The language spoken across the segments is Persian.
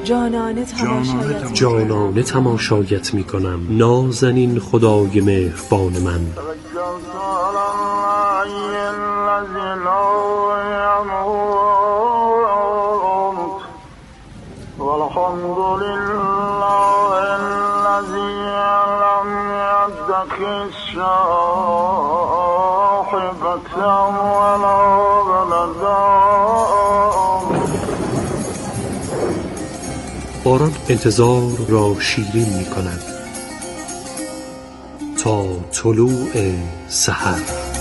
جانانه تماشایت می کنم، نازنین خدای مهربان من. باران انتظار را شیرین می کند تا طلوع سحر.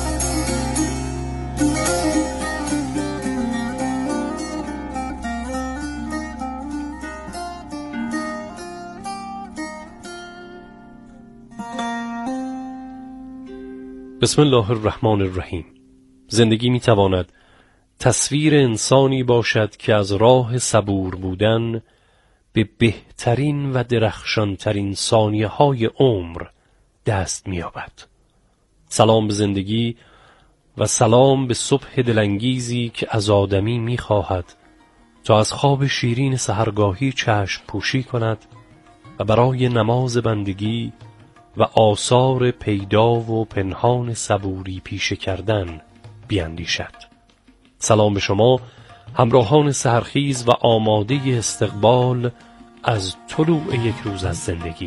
بسم الله الرحمن الرحیم. زندگی می تواند تصویر انسانی باشد که از راه صبور بودن به بهترین و درخشانترین ثانیه‌های عمر دست می‌یابد. سلام به زندگی و سلام به صبح دلانگیزی که از آدمی می‌خواهد تا از خواب شیرین سحرگاهی چشم پوشی کند و برای نماز بندگی و آثار پیدا و پنهان صبوری پیشه کردن بیاندیشد. سلام به شما همراهان سحرخیز و آماده استقبال از طلوع یک روز از زندگی.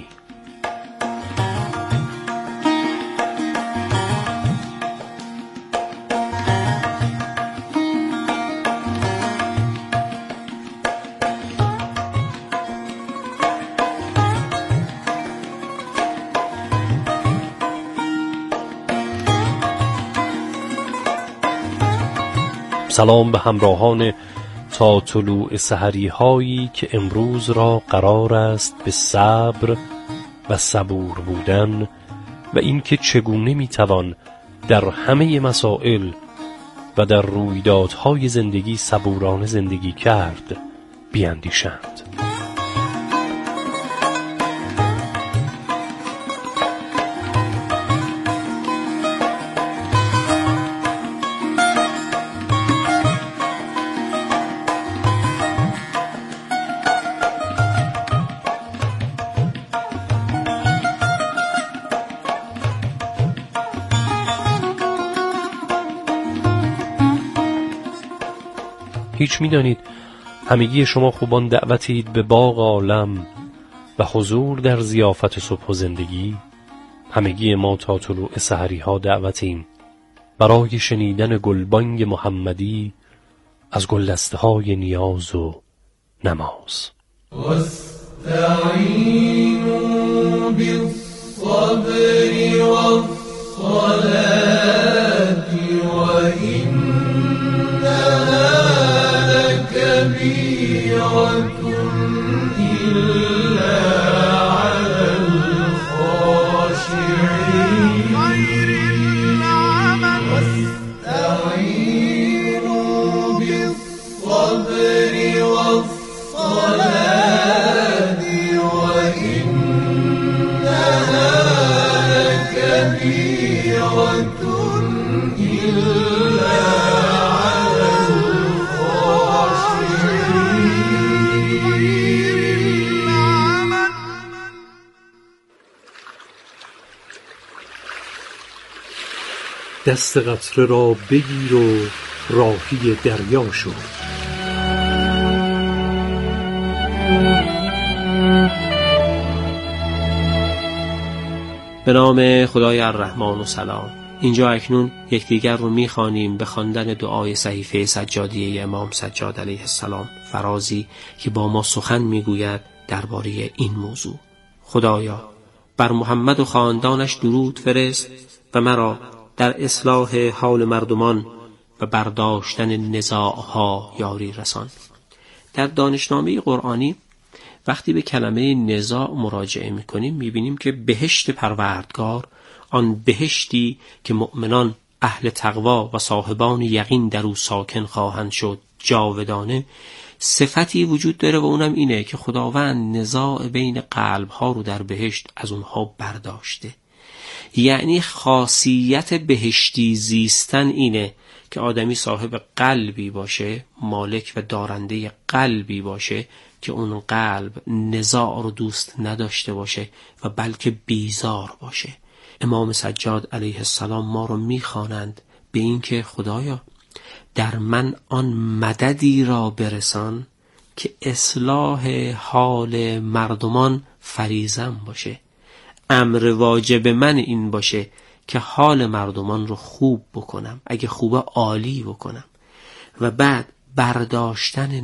سلام به همراهان تا طلوع سحری هایی که امروز را قرار است به صبر و صبور بودن و اینکه چگونه میتوان در همه مسائل و در رویدادهای زندگی صبورانه زندگی کرد بیاندیشند. هیچ می‌دانید همگی شما خوبان دعوتید به باغ عالم و حضور در ضیافت صبح و زندگی. همگی ما تا طلوع سحری ها دعوتیم برای شنیدن گلبانگ محمدی از گلدسته های نیاز و نماز. واستعینوا بالصبر والصلاة كبيرة إلا على الخاشعين. غير العمل واستعينوا بالصبر والصلاة وإنها لكبيرة إلا دست قطره را بگیر و راهی دریا شو. به نام خدای الرحمن و سلام. اینجا اکنون یکدیگر رو میخوانیم به خواندن دعای صحیفه سجادیه امام سجاد علیه السلام، فرازی که با ما سخن میگوید درباره این موضوع. خدایا بر محمد و خاندانش درود فرست و مرا در اصلاح حال مردمان و برداشتن نزاعها یاری رسان. در دانشنامه قرآنی وقتی به کلمه نزاع مراجعه میکنیم میبینیم که بهشت پروردگار، آن بهشتی که مؤمنان اهل تقوا و صاحبان یقین در او ساکن خواهند شد جاودانه، صفتی وجود داره و اونم اینه که خداوند نزاع بین قلبها رو در بهشت از اونها برداشته. یعنی خاصیت بهشتی زیستن اینه که آدمی صاحب قلبی باشه، مالک و دارنده قلبی باشه که اون قلب نزاع رو دوست نداشته باشه و بلکه بیزار باشه. امام سجاد علیه السلام ما رو میخوانند به این که خدایا در من آن مددی را برسان که اصلاح حال مردمان فریضم باشه. امر واجب من این باشه که حال مردمان رو خوب بکنم، اگه خوبه عالی بکنم. و بعد برداشتن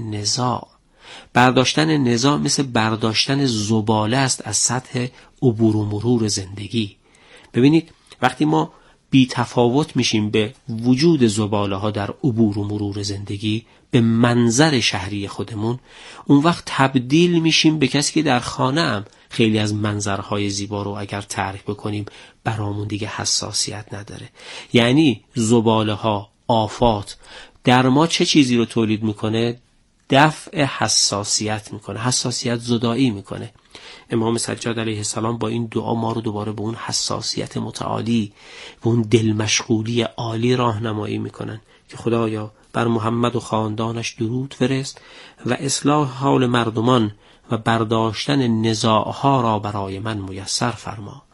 نزاع مثل برداشتن زباله است از سطح عبور و مرور زندگی. ببینید وقتی ما بی تفاوت میشیم به وجود زباله ها در عبور و مرور زندگی، به منظر شهری خودمون، اون وقت تبدیل میشیم به کسی که در خانه هم خیلی از منظرهای زیبا رو اگر تعریف بکنیم برامون دیگه حساسیت نداره. یعنی زباله ها، آفات در ما چه چیزی رو تولید میکنه؟ دفع حساسیت میکنه، حساسیت زدایی میکنه. امام سجاد علیه السلام با این دعا ما رو دوباره به اون حساسیت متعالی، به اون دل مشغولی عالی راهنمایی میکنن که خدایا بر محمد و خاندانش درود فرست و اصلاح حال مردمان و برداشتن نزاعها را برای من میسر فرما.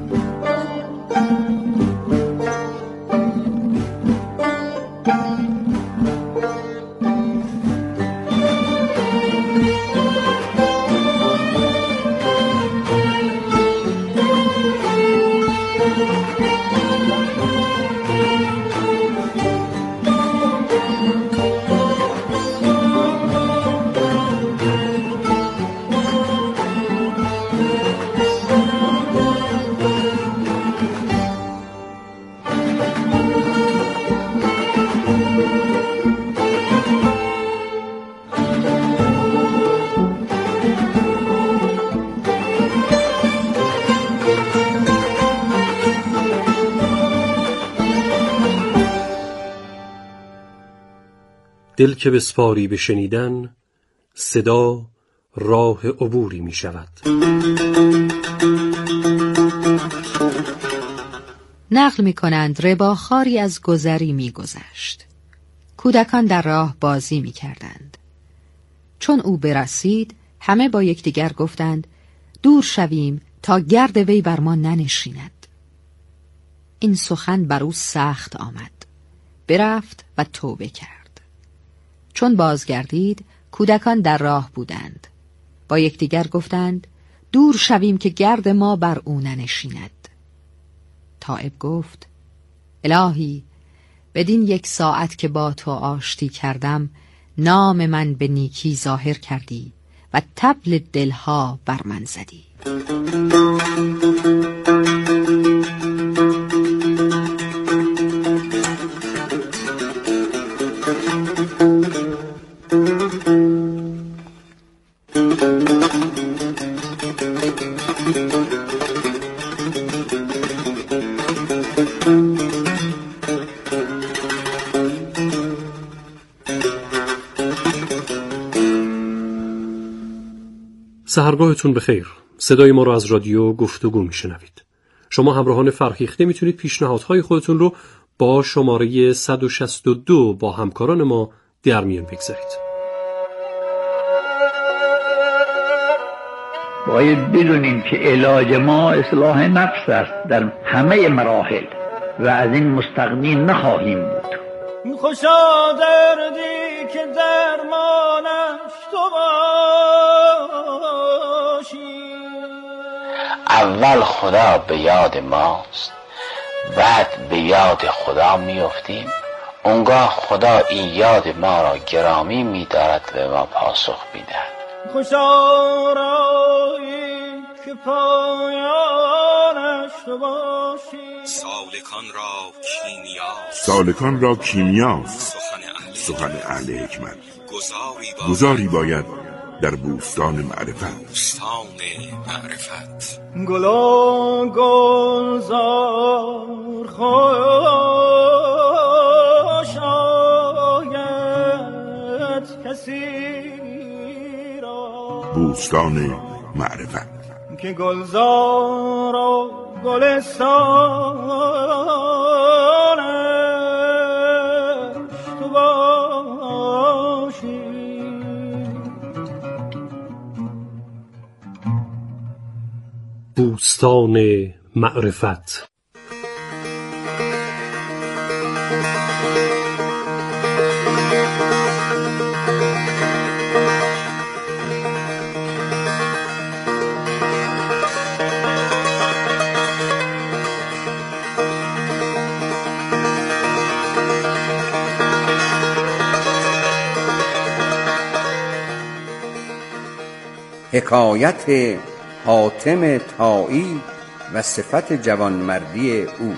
دل که بسپاری به شنیدن، صدا راه عبوری می شود. نقل می کنند رباخاری از گذری می گذشت. کودکان در راه بازی می کردند. چون او برسید همه با یکدیگر گفتند دور شویم تا گرد وی بر ما ننشیند. این سخن بر او سخت آمد. برفت و توبه کرد. چون بازگردید کودکان در راه بودند. با یکدیگر گفتند دور شویم که گرد ما بر او ننشیند. تائب گفت الهی بدین 1 ساعت که با تو آشتی کردم نام من به نیکی ظاهر کردی و طبل دلها بر من زدی. سحرگاهتون بخیر. صدای ما رو از رادیو گفتگو میشنوید. شما همراهان فرهیخته میتونید پیشنهادهای خودتون رو با شماره 162 با همکاران ما در میان بگذارید. باید بدونیم که علاج ما اصلاح نفس است در همه مراحل و از این مستغنی نخواهیم بود. خوشا دردی که درمانش تو باشی. اول خدا به یاد ماست، بعد به یاد خدا میافتیم. اونگاه خدا این یاد ما را گرامی می‌دارد و ما پاسخ می‌دهد. خوشا رایی که پایانش تو باشی. سالکان را کیمیاست سخن اهل حکمت. گذاری باید در بوستان معرفت. گلا گلزار خوش آید کسی را. بوستان معرفت که گلزار و گلستان بوستان معرفت. حکایت حاتم طایی و صفت جوانمردی او.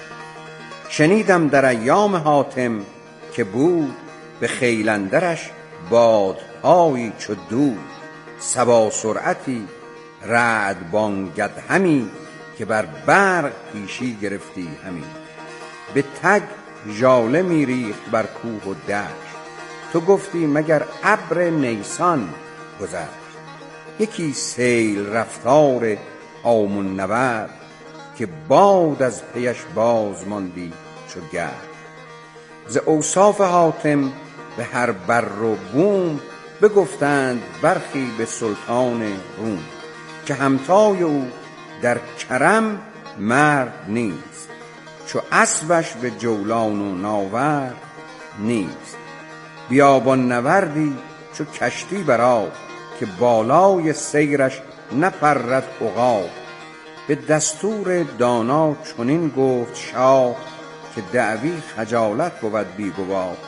شنیدم در ایام حاتم که بود به خیل اندرش بادهایی چو دود، صبا سرعتی رعد بانگد همی که بر برق پیشی گرفتی همی. به تگ ژاله میریخت بر کوه و دشت، تو گفتی مگر ابر نیسان گذشت. یکی سیل رفتار هامون نورد، که باد از پیش باز ماندی چو گرد. ز اوصاف حاتم به هر بر و بوم، بگفتند برخی به سلطان روم. که همتای او در کرم مرد نیست، چو اسبش به جولان و ناورد نیست. بیابان نوردی چو کشتی بر آب، که بالای سیرش نپرد عقاب. به دستور دانا چنین گفت شاه، که دعوی خجالت بود بی گواه.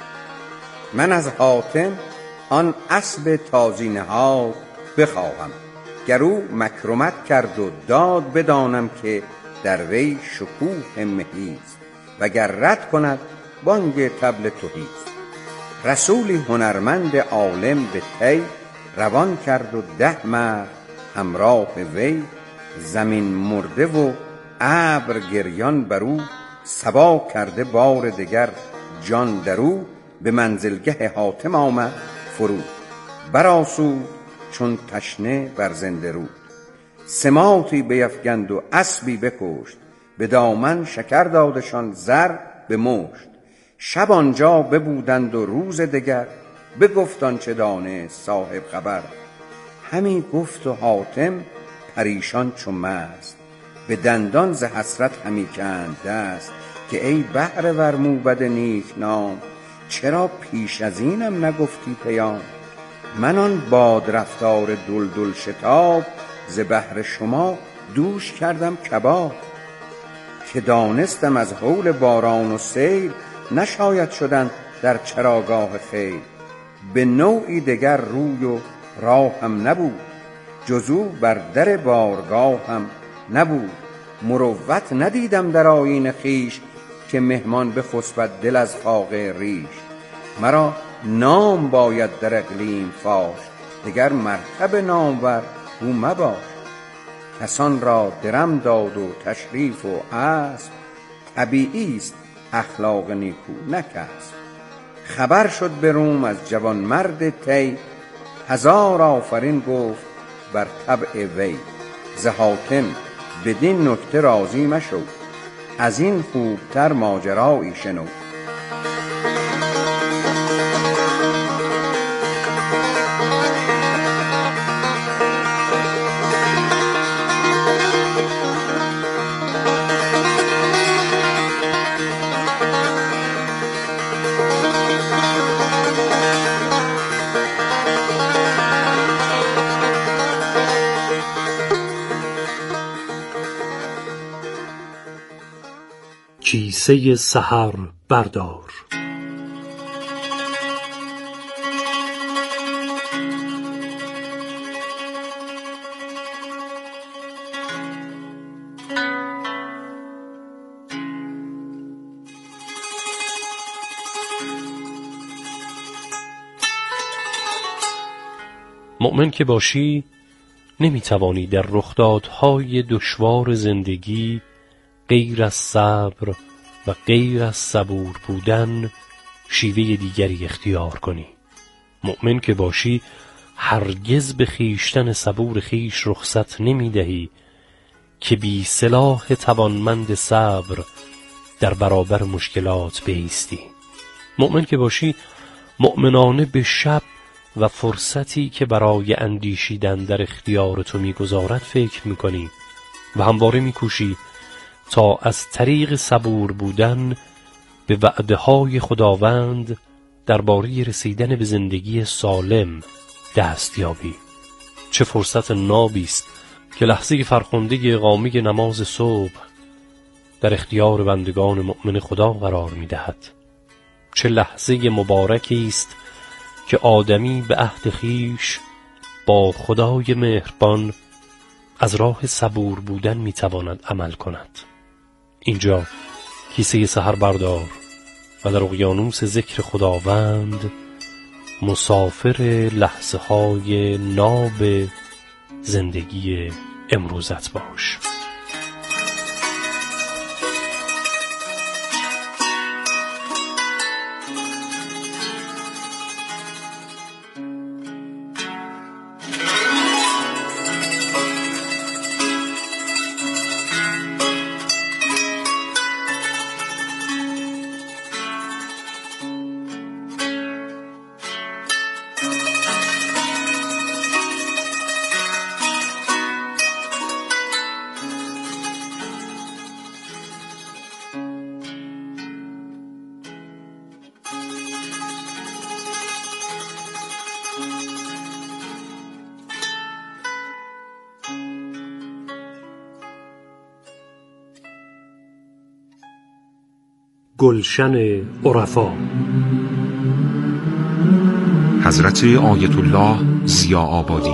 من از حاتم آن اسب تازی نهاد بخواهم، گر او مکرمت کرد و داد بدانم که در وی شکوه مهیست. وگر رد کند بانگ طبل تهیست. رسولی هنرمند عالم به طی، روان کرد و 10 مرد همراه وی. زمین مرده و ابر گریان برو، صبا کرده بار دگر جان درو. به منزلگه حاتم آمد فرود، برآسود چون تشنه بر زنده رود. سماطی بیفگند و اسبی بکشت، به دامن شکر دادشان زر به مشت. شب آنجا ببودند و روز دگر، بگفت آنچه دانست صاحب خبر. همی گفت و حاتم پریشان چو مست، به دندان ز حسرت همی کند دست. که ای بحر ور موبد نیک نام، چرا پیش از اینم نگفتی پیام. من آن باد رفتار دلدل شتاب، ز بحر شما دوش کردم کباب. که دانستم از هول باران و سیل، نشاید شدن در چراگاه خیل. به نوعی دگر روی و راهم نبود، جزو بر در بارگاهم نبود. مروت ندیدم در آیین خویش، که مهمان بخسبد دل از فاق ریش. مرا نام باید در اقلیم فاش، دگر مرتب نامور او مباش. کسان را درم داد و تشریف و اسب، طبیعی است اخلاق نیکو نه کسب. خبر شد به روم از جوان مرد طی، 1000 آفرین گفت بر طبع وی. ز حاتم بدین نکته راضی مشو، از این خوبتر ماجرایی شنو. کیسه سحر بردار. مؤمن که باشی نمیتوانی در رخدادهای دشوار زندگی غیر از صبر و غیر از صبور بودن شیوه دیگری اختیار کنی. مؤمن که باشی هرگز به خیشتن صبور خیش رخصت نمی دهی که بی سلاح توانمند صبر در برابر مشکلات بایستی. مؤمن که باشی مؤمنانه به شب و فرصتی که برای اندیشیدن در اختیار تو میگذارد فکر میکنی و همواره می‌کوشی تا از طریق صبور بودن به وعده‌های خداوند درباره رسیدن به زندگی سالم دست یابی. چه فرصت نابی است که لحظه فرخنده اقامه نماز صبح در اختیار بندگان مؤمن خدا قرار می‌دهد. چه لحظه مبارکی است که آدمی به عهد خویش با خدای مهربان از راه صبور بودن می‌تواند عمل کند. اینجا کیسه سحر بردار و در اقیانوس ذکر خداوند مسافر لحظه های ناب زندگی امروزت باش. گلشن عرفا، حضرت آیت الله ضیاء‌آبادی.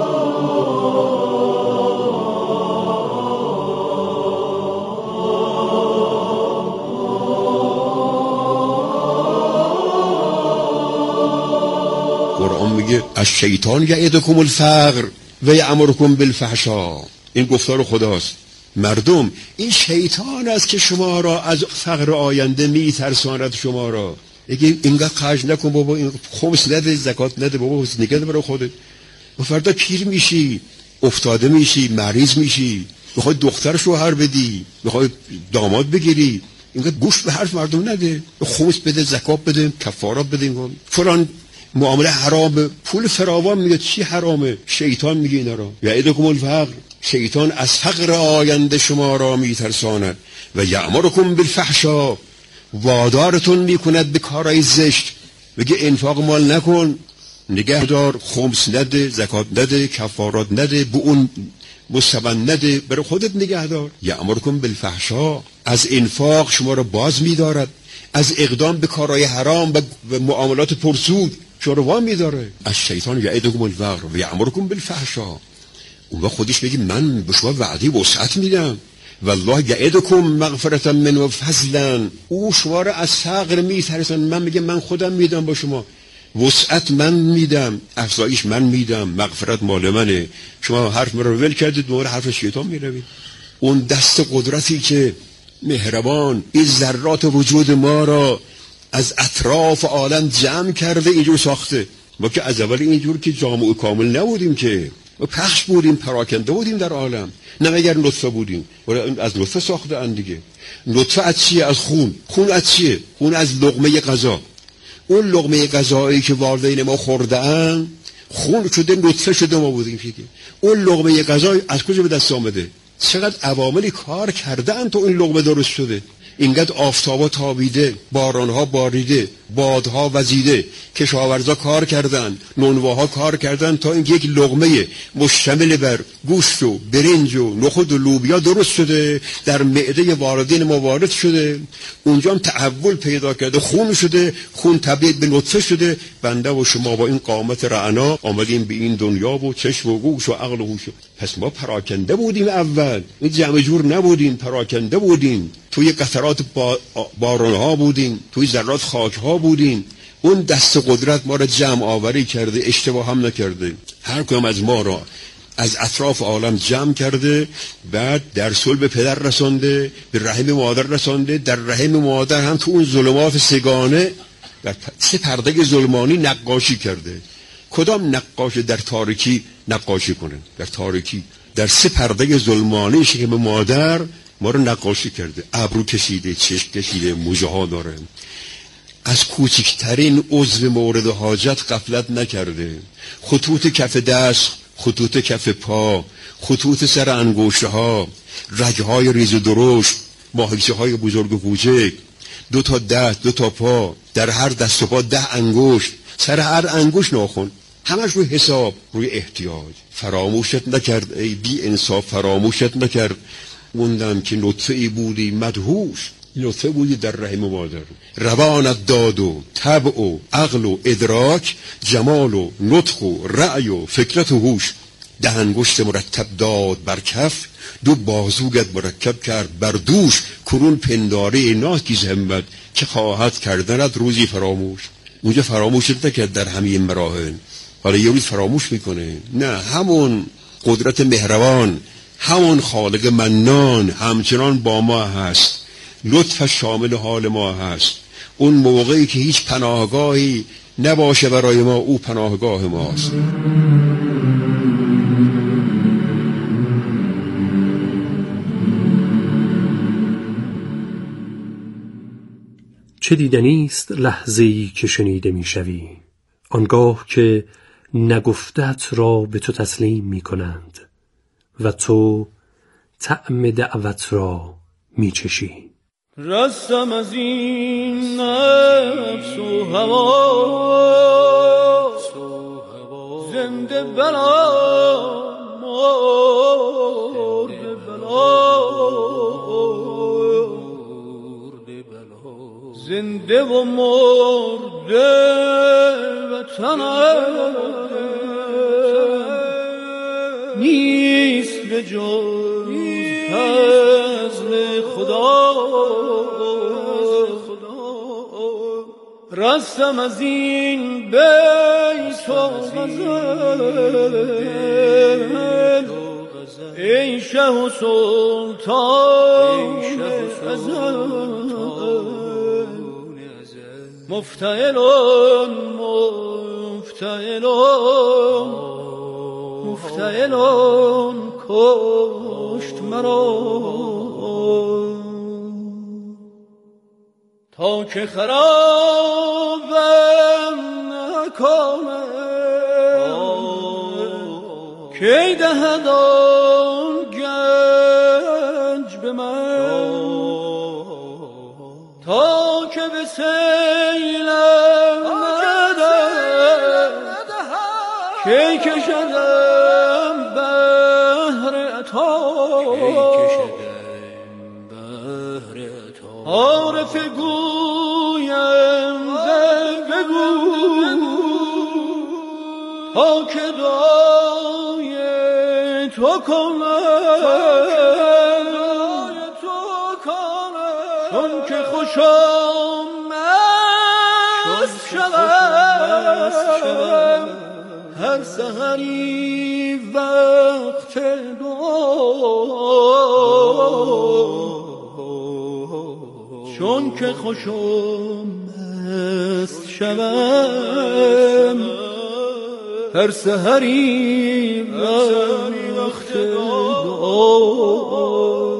قرآن میگه از شیطان یعدکم الفقر و یأمرکم بالفحشاء. این گفتار خداست. مردم، این شیطان است که شما را از فقر آینده میترساند. شما را اگه اینقدر خرج نکن بابا، این خمس نده، زکات نده بابا، نگه برای خودت. و فردا پیر میشی، افتاده میشی، مریض میشی، میخوای دختر شوهر بدی، میخوای داماد بگیری، اینقدر گوش به حرف مردم نده. خمس بده، زکات بده، کفارات بده، فلان معامله حرامه، پول فراوان میگه چی حرامه؟ شیطان میگه اینا را. یعدکم الفقر، شیطان از فقر آینده شما را میترساند. و یأمرکم بالفحشاء، وادارتون میکند به کارهای زشت. میگه انفاق مال نکن، نگه دار، خمس نده، زکات نده، کفارات نده، به اون مستبن نده، برای خودت نگه دار. یأمرکم بالفحشاء، از انفاق شما را باز میدارد، از اقدام به کارهای حرام و معاملات پرسود شما را وامی داره. از شیطان یعدکم الفقر و یأمرکم بالفحشاء. اون خودش میگه من به شما وعده وسعت میدم. والله یعدکم مغفرة منه و فضلا، او شما را از فقر میترسن. من میگه من خودم میدم با شما، وسعت من میدم، افزایش من میدم، مغفرت مال منه. شما حرف من رو ول کردید، دور حرف شیطان میروید. اون دست قدرتی که مهربان این ذرات وجود ما را از اطراف عالم جمع کرده اینجور ساخته. ما که از اول اینجور که جامع کامل نبودیم، که ما پخش بودیم، پراکنده بودیم در عالم. نه اگر نطفه بودیم، ولی از نطفه ساخته اند دیگه. نطفه از چیه؟ از خون. خون از چیه؟ خون از لقمه غذا. اون لقمه غذایی که والدین ما خوردن خون شده، نطفه شده ما بودیم دیگه. اون لقمه غذا از کجا به دست آمده؟ چقدر عواملی کار کردن تا این لقمه درست شده. اینقدر آفتابا تابیده، بارانها باریده، بادها وزیده، کشاورزا کار کردن، نونواها کار کردن تا این یک لقمه مشتمل بر گوشت و برنج و نخود و لوبیا درست شده، در معده والدین ما وارد شده، اونجا هم تحول پیدا کرده، خون شده، خون تبدیل به نطفه شده. بنده و شما با این قامت رعنا آمدیم به این دنیا و چشم و گوش و عقل و هوش. پس ما پراکنده بودیم اول، این جمع جور نبودیم، پراکنده بودیم، توی قطرات بارانها بودیم، توی ذرات خاکها بودیم. اون دست قدرت ما را جمع آوری کرده، اشتباه هم نکرده. هر کدام از ما را از اطراف عالم جمع کرده، بعد در صلب پدر رسانده، به رحم مادر رسانده، در رحم مادر هم تو اون ظلمات سگانه در سه پرده ظلمانی نقاشی کرده. کدام نقاش در تاریکی نقاشی کنه؟ در تاریکی، در سه پرده ظلمانی شکم مادر ما رو نقاشی کرده. ابرو کشیده، چشم کشیده، موجه ها داره. از کوچکترین عضو مورد حاجت غفلت نکرده. خطوط کف دست، خطوط کف پا، خطوط سر انگشته ها، رگهای ریز و درشت، ماهیچه های بزرگ و کوچک، 2 تا دست، 2 تا پا، در هر دست و پا 10 انگشت، سر هر انگشت ناخن، همش روی حساب، روی احتیاج. فراموشت نکرد ای بی انصاف، فراموشت نکرد موندم که نطفه ای بودی مدهوش، نطفه بودی در رحم مادر. روانت داد و طبع و عقل و ادراک، جمال و نطق و رأی و فکرت و هوش. 10 انگشت مرتب داد بر کف، 2 بازوگت مرکب کرد بر دوش. کنون پنداره ناکیز همت که خواهد کردنت روزی فراموش. اونجا فراموشت نکرد در همه مراحل، حالا یه روز فراموش میکنه. نه، همون قدرت مهربان، همون خالق منان همچنان با ما هست، لطفش شامل حال ما هست. اون موقعی که هیچ پناهگاهی نباشه برای ما، او پناهگاه ماست. چه دیدنیست لحظه‌ای که شنیده میشوی، آنگاه که نگفتت را به تو تسلیم می کنند و تو طعم دعوت را می چشی. رستم از این نفس و هوا، زنده بلا مرده بلا، زنده و مرده وطنم نیست به جز فضل خدا. رستم از این بیت و غزل، ای شه و سلطان ازل، مفتعلون مفتعلون مفتعلون کشت مرا، تا که خرابم نکنه کی دهد آن گنج به من، تا که به سیلم ندهد کی کشدم بحر عطا. عارف گویم بگو تا که دعای تو کنم، چون که خوشم مست شدم هر سحری وقت دعا، چون که خوشم مست شدم هر سحری وقت دعا.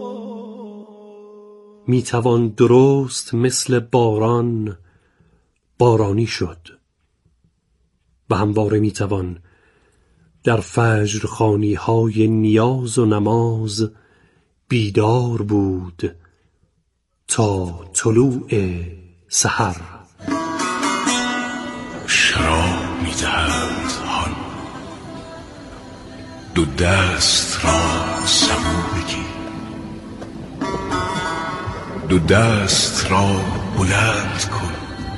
میتوان درست مثل باران بارانی شد و همواره میتوان در فجر خوانی های نیاز و نماز بیدار بود تا طلوع سحر. شراب میدهند هان، 2 دست را سبو بگیر، 2 دست را بلند کن،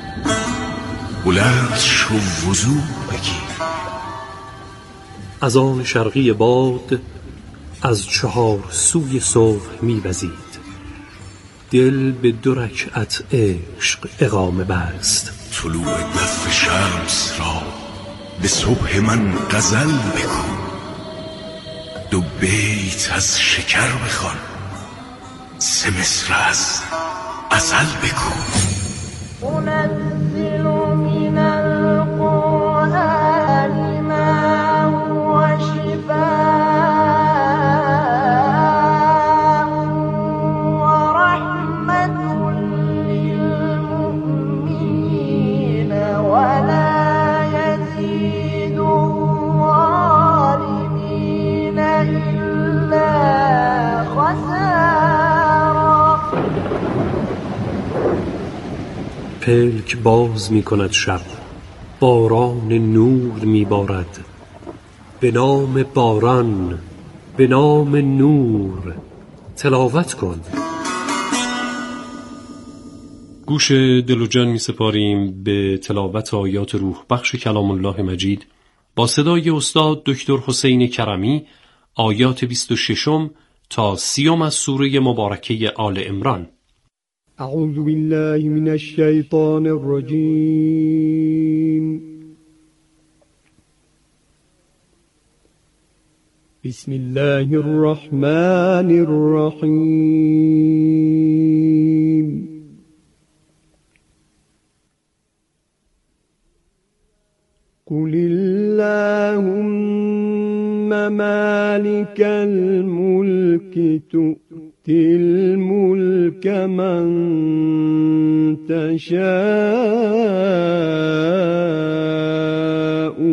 بلند شو وضو بگیر. از آن شرقی باد از 4 سوی صبح میوزید، دل به 2 رکعت عشق اقامه بست. طلوع دف شمس را به صبح من غزل بگو، 2 بیت از شکر بخوان، 3 مصر از عسل بگو. منزل من القرآن ما هو شفاء ورحمة للمؤمنين ولا يزيد الظالمين پلک باز می کند شب، باران نور می بارد. به نام باران، به نام نور تلاوت کن. گوش دل و جان می سپاریم به تلاوت آیات روح بخش کلام الله مجید با صدای استاد دکتر حسین کرمی، آیات 26 تا 30 از سوره مبارکه آل عمران. اعوذ بالله من الشیطان الرجیم. بسم الله الرحمن الرحیم. قل اللهم مالك الملك تؤتي الملك من تشاء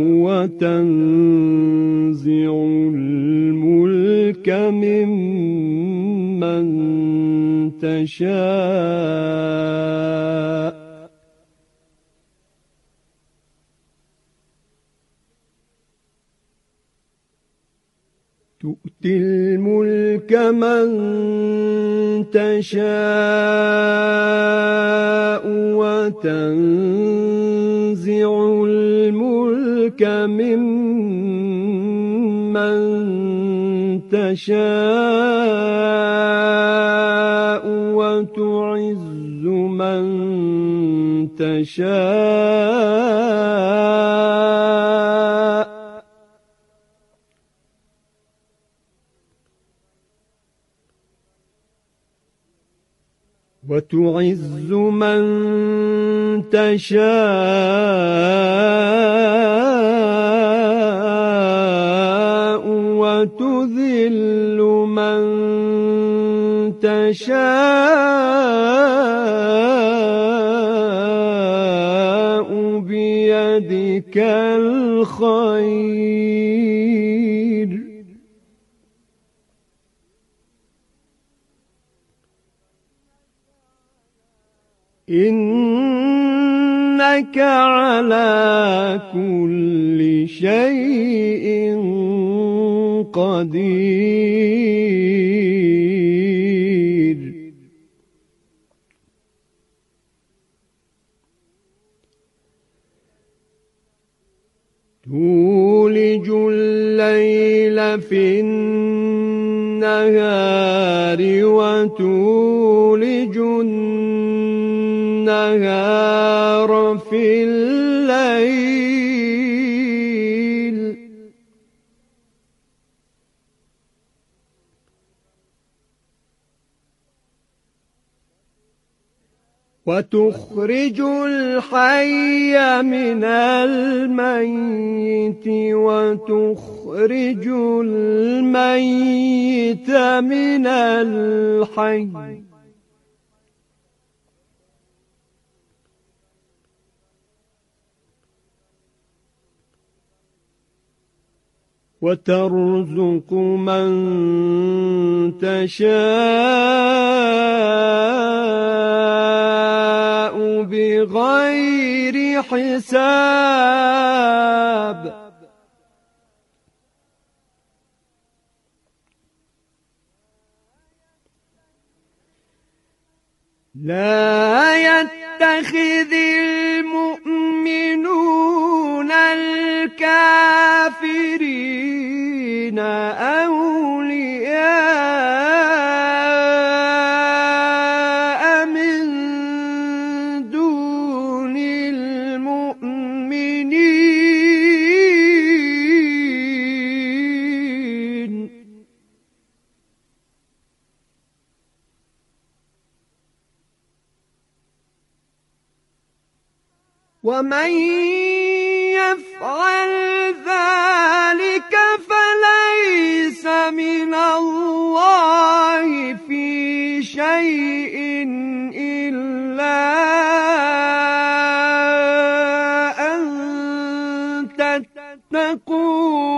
وتنزع الملك ممن تشاء تؤتي الملك من تشاء وتنزع الملك ممن تشاء وتعز من تشاء وتعز من تشاء وتذل من تشاء بيدك الخير إنك على كل شيء قدير. تولج الليل في النهار وتولج النهار في الليل وتخرج الحي من الميت وتخرج الميت من الحي وترزق من تشاء بغير حساب. لا يتخذ المؤمنون الكافرين أولياء من دون المؤمنين ومن يفعل